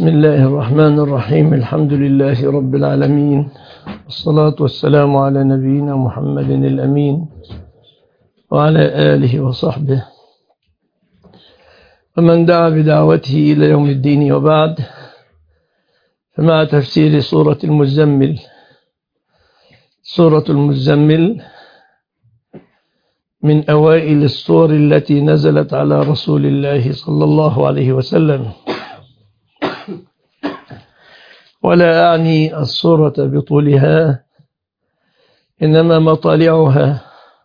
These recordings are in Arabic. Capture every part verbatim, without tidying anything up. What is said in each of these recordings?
بسم الله الرحمن الرحيم. الحمد لله رب العالمين، والصلاة والسلام على نبينا محمد الأمين وعلى آله وصحبه ومن دعا بدعوته إلى يوم الدين، وبعد. فمع تفسير سورة المزمل. سورة المزمل من أوائل السور التي نزلت على رسول الله صلى الله عليه وسلم، ولا أعني السورة بطولها، إنما مطالعها.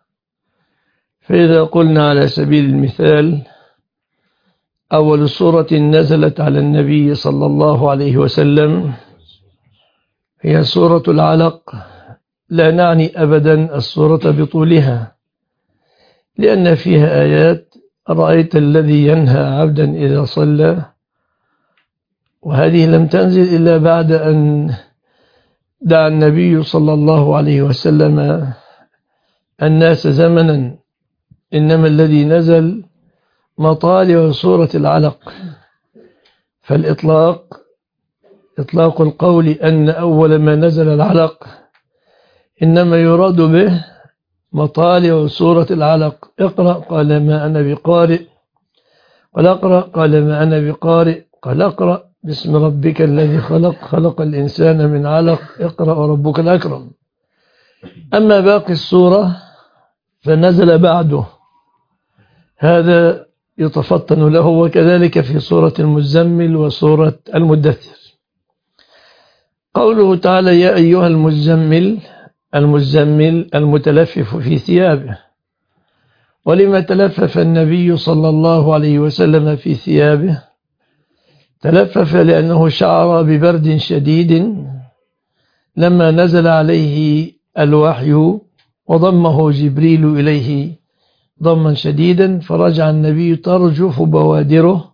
فإذا قلنا على سبيل المثال أول سورة نزلت على النبي صلى الله عليه وسلم هي سورة العلق، لا نعني أبدا السورة بطولها، لأن فيها آيات: رأيت الذي ينهى عبدا إذا صلى، وهذه لم تنزل إلا بعد أن دعا النبي صلى الله عليه وسلم الناس زمنا، إنما الذي نزل مطالع سورة العلق. فالإطلاق إطلاق القول أن أول ما نزل العلق إنما يراد به مطالع سورة العلق. اقرأ قال ما أنا بقارئ، قال اقرأ قال ما أنا بقارئ، قال اقرأ باسم ربك الذي خلق خلق الإنسان من علق، اقرأ وربك الأكرم. أما باقي السورة فنزل بعده، هذا يتفطن له، وكذلك في سورة المزمل وسورة المدثر. قوله تعالى: يا أيها المزمل، المزمل المتلفف في ثيابه. ولما تلفف النبي صلى الله عليه وسلم في ثيابه؟ تلفف لأنه شعر ببرد شديد لما نزل عليه الوحي وضمه جبريل إليه ضما شديدا، فرجع النبي ترجف بوادره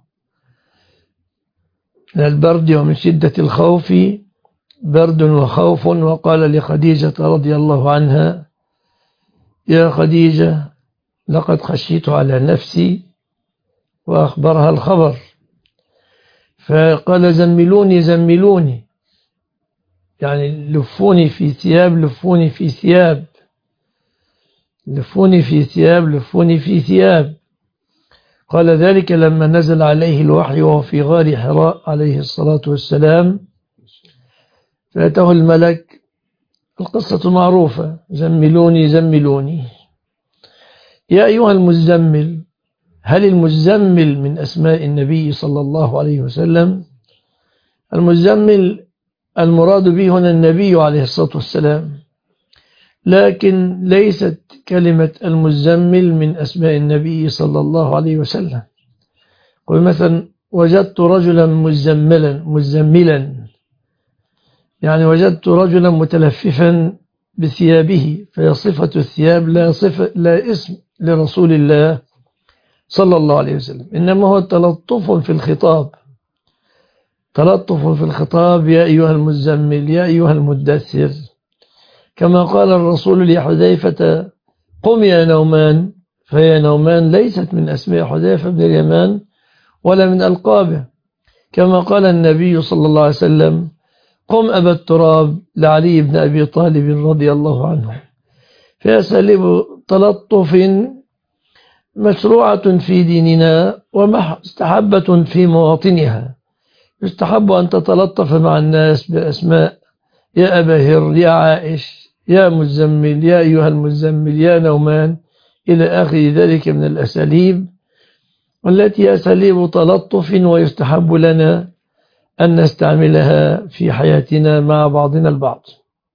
من البرد ومن شدة الخوف، برد وخوف. وقال لخديجة رضي الله عنها: يا خديجة لقد خشيت على نفسي، وأخبرها الخبر. فقال: زملوني زملوني، يعني لفوني في ثياب لفوني في ثياب لفوني في ثياب لفوني في ثياب. قال ذلك لما نزل عليه الوحي وهو في غار حراء عليه الصلاة والسلام، فأتاه الملك. القصة معروفة: زملوني زملوني. يا أيها المزمل، هل المزمل من أسماء النبي صلى الله عليه وسلم؟ المزمل المراد به هنا النبي عليه الصلاة والسلام، لكن ليست كلمة المزمل من أسماء النبي صلى الله عليه وسلم. قل مثلا: وجدت رجلا مزملا مزملا، يعني وجدت رجلا متلففا بثيابه، فهي صفة الثياب، لا صفة لا اسم لرسول الله صلى الله عليه وسلم، إنما هو تلطف في الخطاب. تلطف في الخطاب: يا أيها المزمل، يا أيها المدثر. كما قال الرسول لحذيفة: قم يا نومان. فيا نومان ليست من أسماء حذيفة بن اليمان ولا من ألقابه. كما قال النبي صلى الله عليه وسلم: قم أبا التراب لعلي بن أبي طالب رضي الله عنه. فيسلب تلطف مشروعة في ديننا ومستحبة في مواطنها. يستحب أن تتلطف مع الناس بأسماء: يا أبا هر، يا عائش، يا مزمل، يا أيها المزمل، يا نومان، إلى آخر ذلك من الأساليب التي أساليب تلطف، ويستحب لنا أن نستعملها في حياتنا مع بعضنا البعض.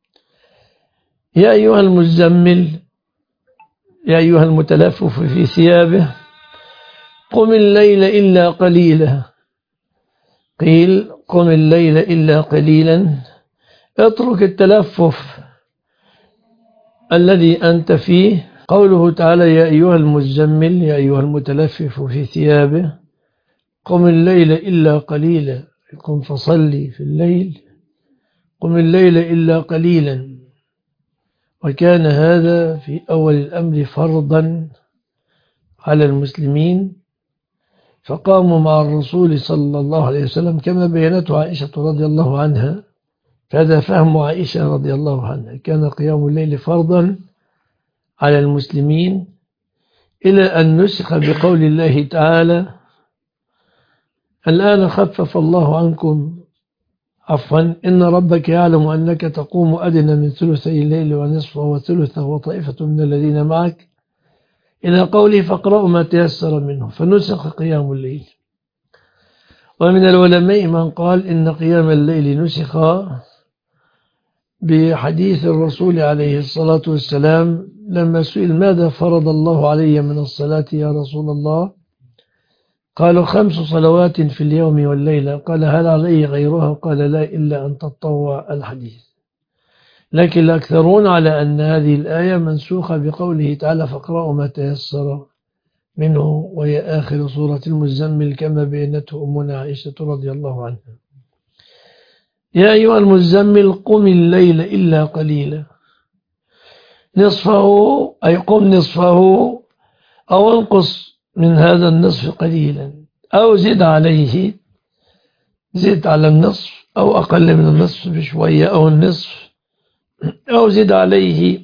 يا أيها المزمل، يا أيها المتلفف في ثيابه، قم الليل إلا قليلا. قيل: قم الليل إلا قليلا، اترك التلفف الذي أنت فيه. قوله تعالى: يا أيها المزمل، يا أيها المتلفف في ثيابه، قم الليل إلا قليلا، قم فصلي في الليل، قم الليل إلا قليلا. وكان هذا في أول الأمر فرضا على المسلمين، فقاموا مع الرسول صلى الله عليه وسلم كما بينته عائشة رضي الله عنها. فهذا فهم عائشة رضي الله عنها، كان قيام الليل فرضا على المسلمين إلى أن نسخ بقول الله تعالى: الآن خفف الله عنكم، عفوا، إن ربك يعلم أنك تقوم أدنى من ثلثي الليل ونصفه وثلثه وطائفة من الذين معك، إلى قوله فاقرأوا ما تيسر منه، فنسخ قيام الليل. ومن العلماء من قال إن قيام الليل نسخ بحديث الرسول عليه الصلاة والسلام لما سئل: ماذا فرض الله علي من الصلاة يا رسول الله؟ قالوا: خمس صلوات في اليوم والليلة. قال: هل علي غيرها؟ قال: لا، إلا أن تطوع. الحديث. لكن الأكثرون على أن هذه الآية منسوخة بقوله تعالى: فاقرأوا ما تيسر منه، وهي آخر سورة المزمل كما بينته أمنا عائشة رضي الله عنها. يا أيها المزمل قم الليل إلا قليلا نصفه، أي قم نصفه أو انقص من هذا النصف قليلا، أو زد عليه، زد على النصف أو أقل من النصف بشوية أو النصف، أو زد عليه،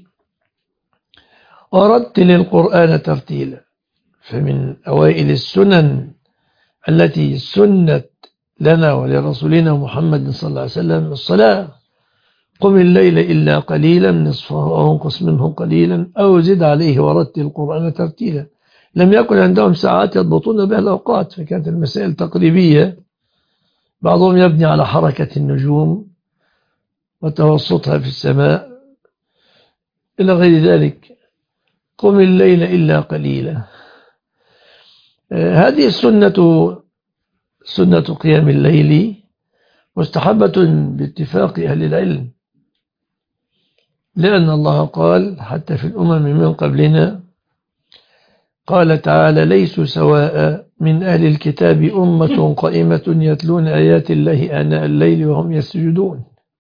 ورتل القرآن ترتيلا. فمن أوائل السنن التي سنت لنا ولرسولنا محمد صلى الله عليه وسلم الصلاة: قم الليل إلا قليلا نصفه أو انقص منه قليلا أو زد عليه ورتل القرآن ترتيلا. لم يكن عندهم ساعات يضبطون بها الأوقات، فكانت المسائل تقريبية، بعضهم يبني على حركة النجوم وتوسطها في السماء إلى غير ذلك. قم الليل إلا قليلا. هذه السنة، سنة قيام الليل، مستحبة باتفاق أهل العلم، لأن الله قال حتى في الأمم من قبلنا، قال تعالى: ليسوا سواء من أهل الكتاب أمة قائمة يتلون آيات الله آناء الليل وهم يسجدون.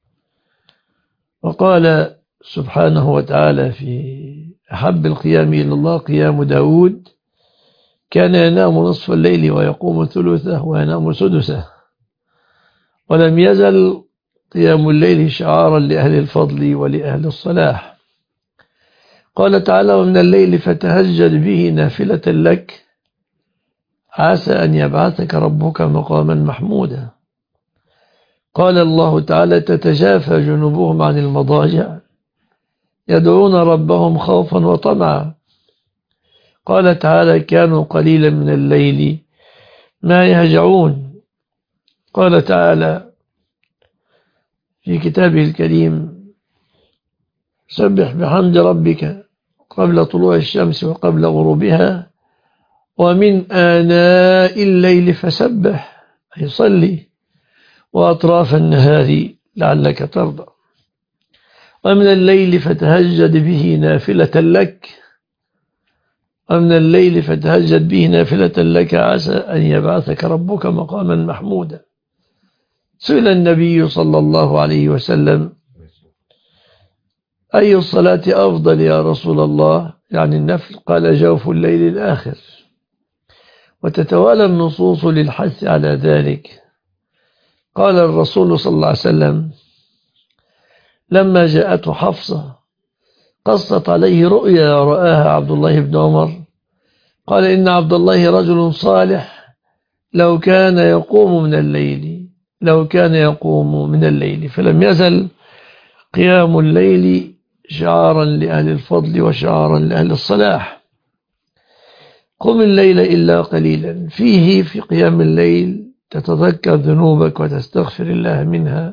وقال سبحانه وتعالى في أحب القيام إلى الله قيام داود: كان ينام نصف الليل ويقوم ثلثه وينام سدسه. ولم يزل قيام الليل شعارا لأهل الفضل ولأهل الصلاح. قال تعالى: ومن الليل فتهجد به نافلة لك عسى أن يبعثك ربك مقاما محمودا. قال الله تعالى: تتجافى جنوبهم عن المضاجع يدعون ربهم خوفا وطمعا. قال تعالى: كانوا قليلا من الليل ما يهجعون. قال تعالى في كتابه الكريم: سبح بحمد ربك قبل طلوع الشمس وقبل غروبها ومن آناء الليل فسبح، أي صلي، وأطراف النهار لعلك ترضى. ومن الليل فتهجد به نافلة لك ومن الليل فتهجد به نافلة لك عسى أن يبعثك ربك مقاما محمودا. سئل النبي صلى الله عليه وسلم: أي الصلاة أفضل يا رسول الله؟ يعني النفل. قال: جوف الليل الآخر. وتتوالى النصوص للحث على ذلك. قال الرسول صلى الله عليه وسلم لما جاءته حفصة قصت عليه رؤيا رآها عبد الله بن عمر، قال: إن عبد الله رجل صالح لو كان يقوم من الليل لو كان يقوم من الليل. فلم يزل قيام الليل شعارا لأهل الفضل وشعارا لأهل الصلاح. قم الليل إلا قليلا، فيه في قيام الليل تتذكر ذنوبك وتستغفر الله منها،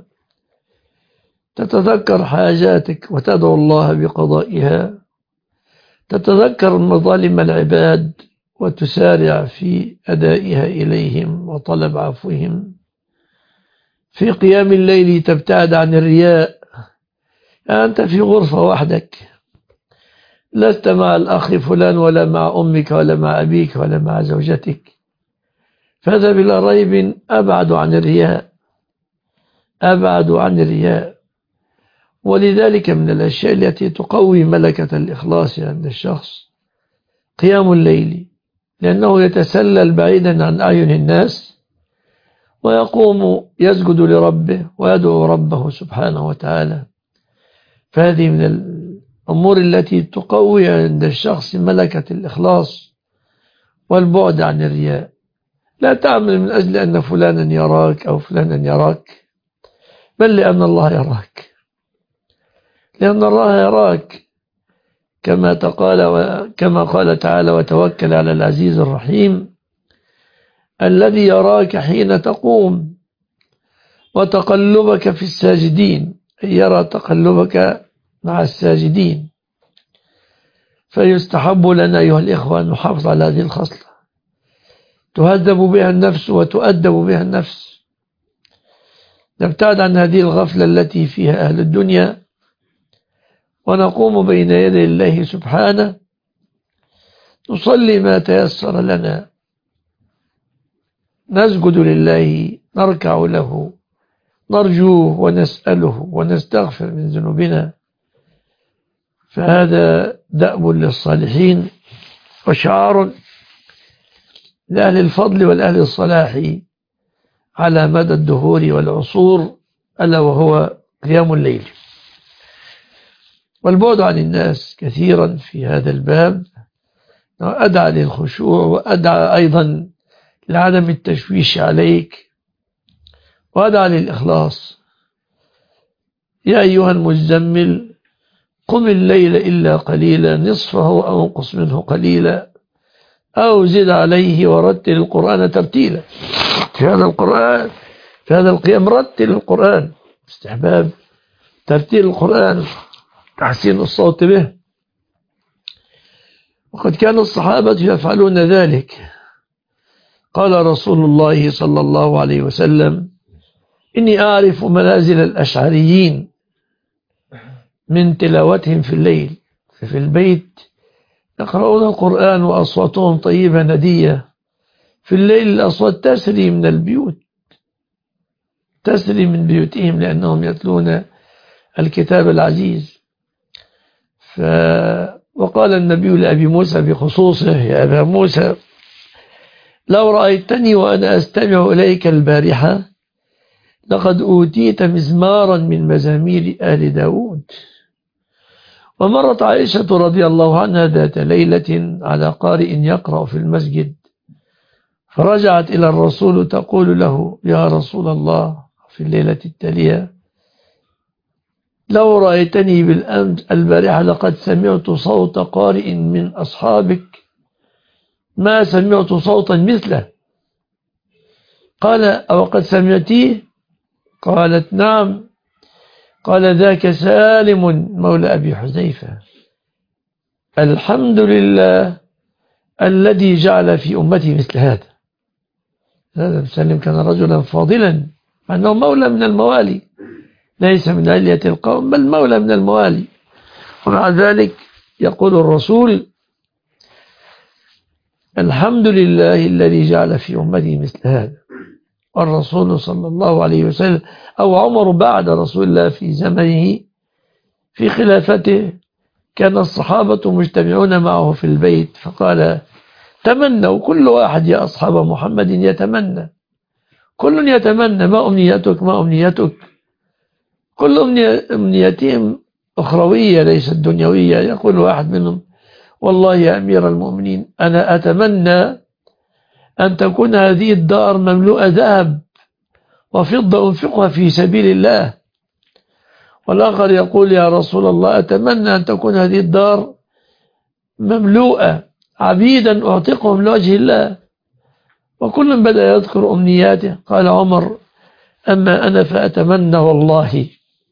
تتذكر حاجاتك وتدعو الله بقضائها، تتذكر مظالم العباد وتسارع في أدائها إليهم وطلب عفوهم. في قيام الليل تبتعد عن الرياء. أنت في غرفة وحدك، لست مع الأخ فلان ولا مع أمك ولا مع أبيك ولا مع زوجتك، فهذا بلا ريب أبعد عن الرياء أبعد عن الرياء. ولذلك من الأشياء التي تقوي ملكة الإخلاص عند الشخص قيام الليل، لأنه يتسلل بعيدا عن أعين الناس ويقوم يسجد لربه ويدعو ربه سبحانه وتعالى. فهذه من الأمور التي تقوي عند الشخص ملكة الإخلاص والبعد عن الرياء. لا تعمل من أجل أن فلانا يراك أو فلانا يراك، بل لأن الله يراك، لأن الله يراك كما تقال وكما قال تعالى: وتوكل على العزيز الرحيم الذي يراك حين تقوم وتقلبك في الساجدين، أي يرى تقلبك مع الساجدين. فيستحب لنا أيها الإخوة أن نحافظ على هذه الخصلة تهذب بها النفس وتؤدب بها النفس، نبتعد عن هذه الغفلة التي فيها أهل الدنيا، ونقوم بين يدي الله سبحانه نصلي ما تيسر لنا، نسجد لله، نركع له، نرجوه ونسأله ونستغفر من ذنوبنا. فهذا دأب للصالحين وشعار لأهل الفضل والأهل الصلاح على مدى الدهور والعصور، ألا وهو قيام الليل. والبعد عن الناس كثيرا في هذا الباب أدعى للخشوع، وأدعى أيضا لعدم التشويش عليك، وأدعى للإخلاص. يا أيها المزمل قم الليل إلا قليلا نصفه أو انقص منه قليلا أو زد عليه ورتل القرآن ترتيلا. في هذا القرآن في هذا القيام رتل القرآن، استحباب ترتيل القرآن، تحسين الصوت به، وقد كان الصحابة يفعلون ذلك. قال رسول الله صلى الله عليه وسلم: إني أعرف منازل الأشعريين من تلاوتهم في الليل، ففي البيت يقرؤون القرآن وأصواتهم طيبة ندية، في الليل الأصوات تسري من البيوت، تسري من بيوتهم لأنهم يتلون الكتاب العزيز. ف... وقال النبي لأبي موسى بخصوصه: يا أبا موسى لو رأيتني وأنا أستمع إليك البارحة لقد أوتيت مزمارا من مزامير آل داود. ومرت عائشة رضي الله عنها ذات ليلة على قارئ يقرأ في المسجد، فرجعت إلى الرسول تقول له: يا رسول الله، في الليلة التالية: لو رأيتني بالأمس البارحة لقد سمعت صوت قارئ من أصحابك ما سمعت صوتا مثله. قال: أو قد سمعتيه؟ قالت: نعم. قال: ذاك سالم مولى أبي حذيفة. الحمد لله الذي جعل في أمتي مثل هذا. هذا سالم كان رجلا فاضلا، مع أنه مولى من الموالي، ليس من علية القوم بل مولى من الموالي، ومع ذلك يقول الرسول: الحمد لله الذي جعل في أمتي مثل هذا. والرسول صلى الله عليه وسلم أو عمر بعد رسول الله في زمنه في خلافته كان الصحابة مجتمعون معه في البيت، فقال: تمنوا كل واحد يا أصحاب محمد يتمنى، كل يتمنى، ما أمنيتك ما أمنيتك، كل أمنيتهم أخروية ليست دنيوية. يقول واحد منهم: والله يا أمير المؤمنين أنا أتمنى أن تكون هذه الدار مملوءة ذهب وفضة أنفقها في سبيل الله. والآخر يقول: يا رسول الله أتمنى أن تكون هذه الدار مملوءة عبيدا أعتقهم لوجه الله. وكل بدأ يذكر أمنياته. قال عمر: أما أنا فأتمنى والله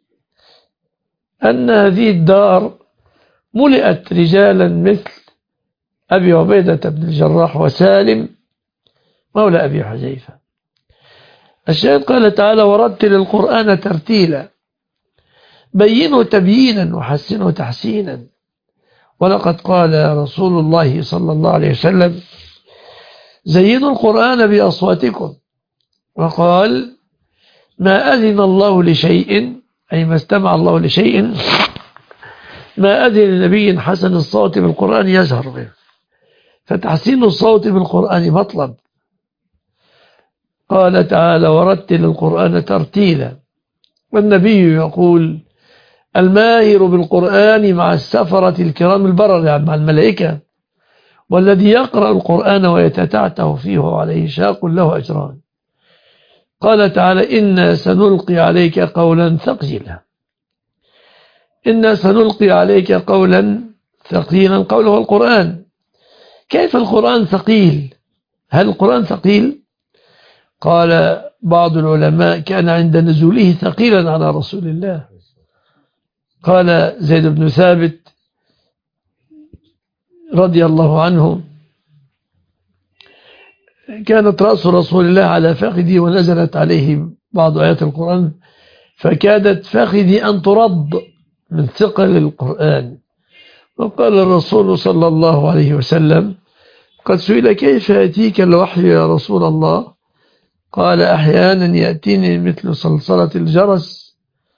أن هذه الدار ملئت رجالا مثل أبي عبيدة بن الجراح وسالم مولى أبي حذيفة. الشاهد قال تعالى: ورتل القرآن ترتيلا، بينه تبيينا وحسنه تحسينا. ولقد قال رسول الله صلى الله عليه وسلم: زينوا القرآن بأصواتكم. وقال: ما أذن الله لشيء، أي ما استمع الله لشيء، ما أذن لنبي حسن الصوت بالقرآن يجهر به. فتحسين الصوت بالقرآن مطلب. قال تعالى ورتل القرآن ترتيلا. والنبي يقول الماهر بالقرآن مع السفرة الكرام البرر، يعني مع الملائكة، والذي يقرأ القرآن ويتتعته فيه وعليه شاق له أجران. قال تعالى إنا سنلقي عليك قولا ثقيلا. إنا سنلقي عليك قولا ثقيلا، قوله القرآن. كيف القرآن ثقيل؟ هل القرآن ثقيل؟ قال بعض العلماء كان عند نزوله ثقيلا على رسول الله. قال زيد بن ثابت رضي الله عنه كانت رأس رسول الله على فخذي ونزلت عليه بعض آيات القرآن فكادت فخذي أن ترض من ثقل القرآن. وقال الرسول صلى الله عليه وسلم قد سئل كيف يأتيك الوحي يا رسول الله؟ قال أحيانا يأتيني مثل صلصلة الجرس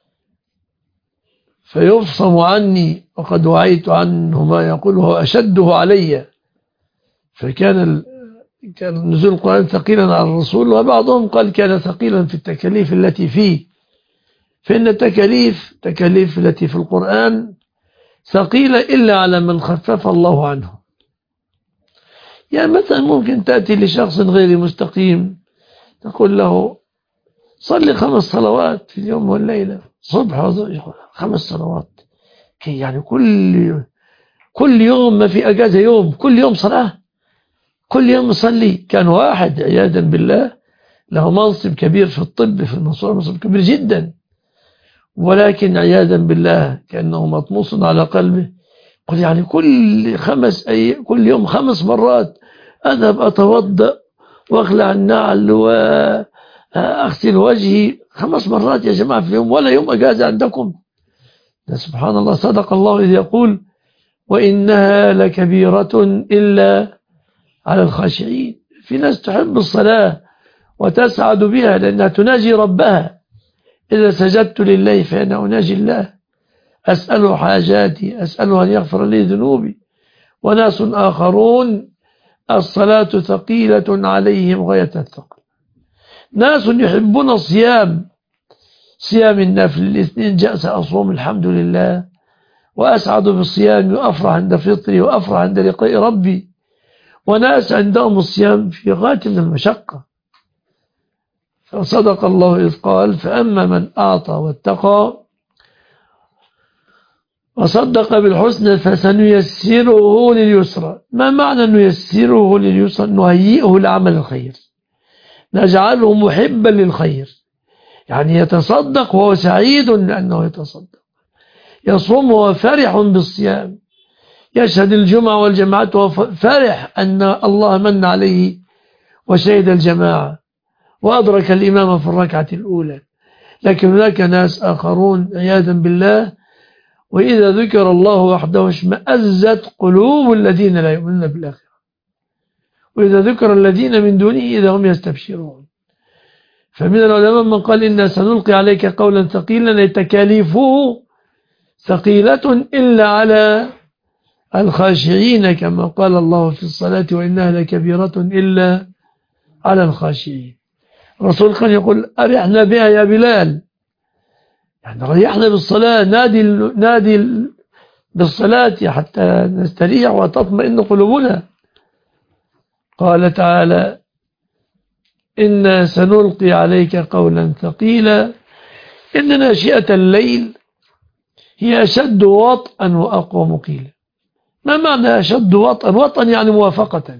فيفصم عني وقد وعيت عنه ما يقوله أشده علي. فكان كان نزول القرآن ثقيلا على الرسول. وبعضهم قال كان ثقيلا في التكاليف التي فيه، فإن التكاليف تكاليف التي في القرآن ثقيلة إلا على من خفف الله عنه. يعني مثلا ممكن تأتي لشخص غير مستقيم تقول له صلي خمس صلوات في اليوم والليلة، صبح خمس صلوات، يعني كل كل يوم ما في أجازة يوم، كل يوم صلاة، كل يوم يصلي. كان واحد عياذا بالله له منصب كبير في الطب في المنصورة، منصب كبير جدا، ولكن عياذا بالله كأنه مطموس على قلبه. قل يعني كل خمس أي كل يوم خمس مرات أذهب أتوضأ واخلع النعل وأغسل وجهي خمس مرات يا جماعة في اليوم، ولا يوم أجازة عندكم؟ سبحان الله. صدق الله إذ يقول وإنها لكبيرة إلا على الخاشعين. في ناس تحب الصلاة وتسعد بها لأنها تناجي ربها. إذا سجدت لله فأنا أناجي الله، أسأله حاجاتي، أسأله أن يغفر لي ذنوبي. وناس آخرون الصلاة ثقيلة عليهم غاية الثقل. ناس يحبون الصيام، صيام النفل، الاثنين جاء سأصوم الحمد لله وأسعد بالصيام وأفرح عند فطري وأفرح عند لقاء ربي. وناس عندهم الصيام في غاية من المشقة. فصدق الله إذ قال فأما من أعطى واتقى وصدق بالحسنى فسنيسره لليسرى. ما معنى نيسره لليسرى؟ نهيئه لعمل الخير، نجعله محبا للخير، يعني يتصدق وهو سعيد لأنه يتصدق، يصوم وهو فرح بالصيام، يشهد الجمعة والجماعات وهو فرح أن الله من عليه وشهد الجماعة وأدرك الإمام في الركعة الأولى. لكن هناك ناس آخرون عياذا بالله وإذا ذكر الله وحده اشمأزت قلوب الذين لا يؤمنون بالآخرة، وإذا ذكر الذين من دونه إذا هم يستبشرون. فمن العلماء من قال إنا سنلقي عليك قولا ثقيلا تكاليفه ثقيلة إلا على الخاشعين، كما قال الله في الصلاة وإنها لكبيرة إلا على الخاشعين. الرسول كان يقول أرحنا بها يا بلال، يعني ريحنا بالصلاة، نادي نادي بالصلاة حتى نستريح وتطمئن قلوبنا. قال تعالى إنا سنلقي عليك قولا ثقيلا إن ناشئة الليل هي أشد وطئا وأقوى مقيلا. ما معنى أشد وطئا؟ وطئا يعني موافقة.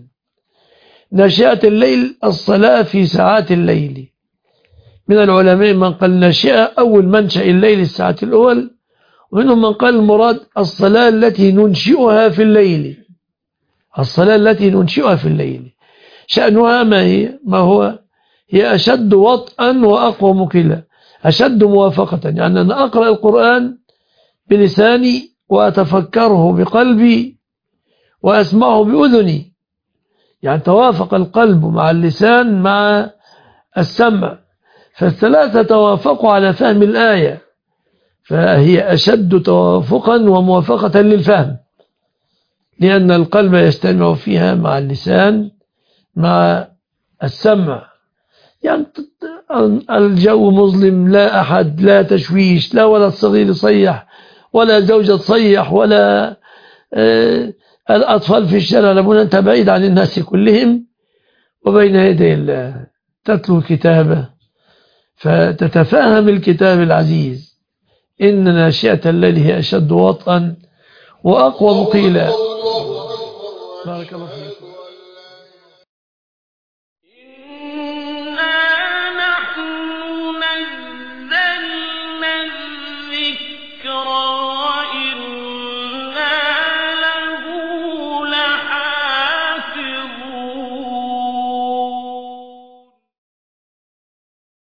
ناشئة الليل الصلاة في ساعات الليل. من العلماء من قال ناشئة أول منشأ الليل الساعات الأول، ومنهم من قال المراد الصلاة التي ننشئها في الليل، الصلاة التي ننشئها في الليل شأنها ما هي؟ ما هو؟ هي أشد وطئا وأقوى مقيلا. أشد موافقة يعني أنا أقرأ القرآن بلساني وأتفكره بقلبي وأسمعه بأذني، يعني توافق القلب مع اللسان مع السمع، فالثلاثة توافقوا على فهم الآية، فهي أشد توافقا وموافقة للفهم. لأن القلب يجتمع فيها مع اللسان مع السمع. يعني الجو مظلم، لا أحد، لا تشويش، لا ولد صغير يصيح ولا زوجة تصيح ولا آه الأطفال في الشارع. لابد أنت بعيد عن الناس كلهم وبين يدي الله تتلو كتابه فتتفهم الكتاب العزيز. إن ناشئة الليل هي أشد وطئا وأقوى مقيلا. بارك الله.